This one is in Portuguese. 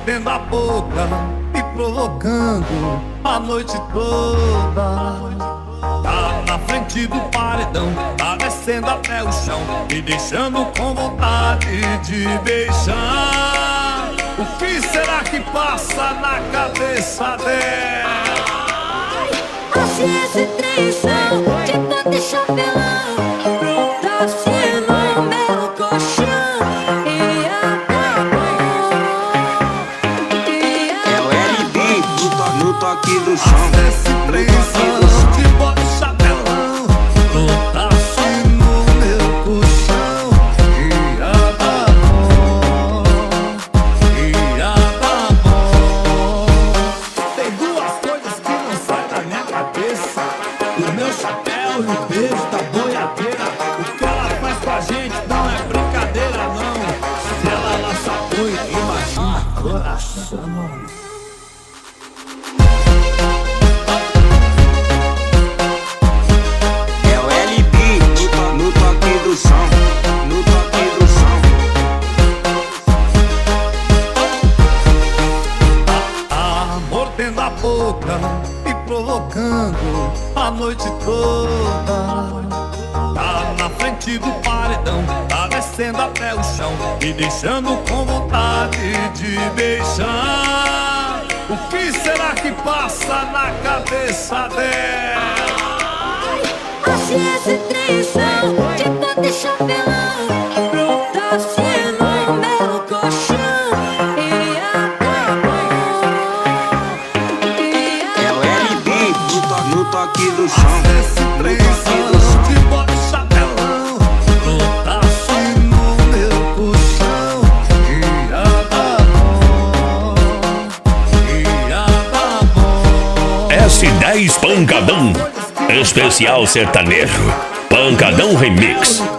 mordendo a boca e provocando a noite toda. Tá na frente do paredão, tá descendo até o chão, me deixando com vontade de beijar. O que será que passa na cabeça dela? Consciência e traição, tipo de chapelão, tá assim no meu colchão. É o LB no toque do som. Esse trenzão, te bota o chapelão, tá assim no meu colchão. Ia dar bom, ia dar bom. Tem duas coisas que não saem da minha cabeça: o meu chapéu e o beijo da boiadeira. O que ela faz com a gente não é brincadeira, não. Se ela lança apoio, imagina coração. É o LB no toque do som. No toque do som. Mordendo a boca e provocando a noite toda. Tá na frente do paredão, tá descendo até o chão, me deixando com vontade de beijar. O que será que passa na cabeça dela? Consciência e traição, tipo de chapelão, tá assim no meu colchão. É o LB no toque do som. Esse trenzão, te bota o chapelão, tá assim no meu colchão. Ia dar bom, ia dar bom. S10 Pancadão, especial sertanejo, Pancadão Remix.